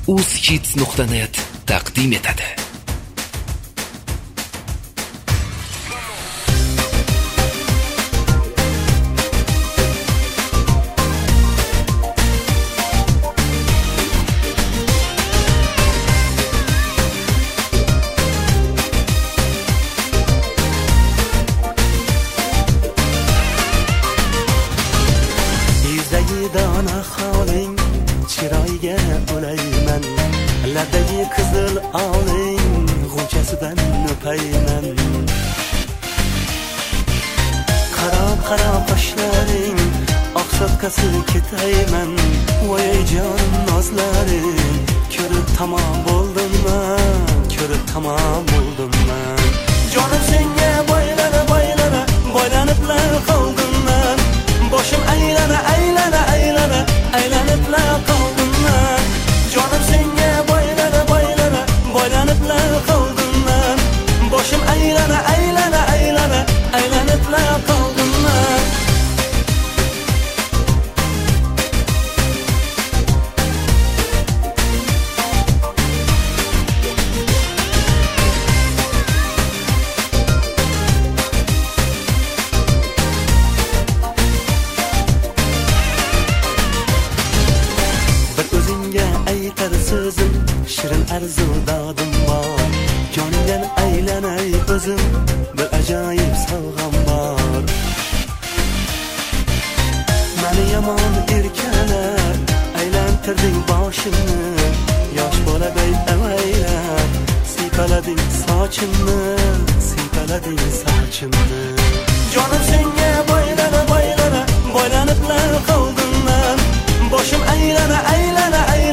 uzhits.net taqdim etadi. Dona xoling chiroyga o'layman, ladagi qizil oling g'unchasidan o'payman. Qarab qoshlaring oqsoqasi ketayman, voy jonim nozlaring ko'rib tamom bo'ldim man, ko'rib tamom bo'ldim man. Jonim senga boylanib qoldim man, boshim aylanib qoldim man. Jonim senga boylanib qoldim man, boshim aylanib qoldim man. Aytar so'zim shirin arzu dodim bor, joningdan aylanay o'zim bir ajoyib sovg'am bor. Meni yomon erkalab aylantirding boshimni, yosh boladay avaylab siypalading sochimni. Jonim senga boylanib qoldim man, boshim aylanib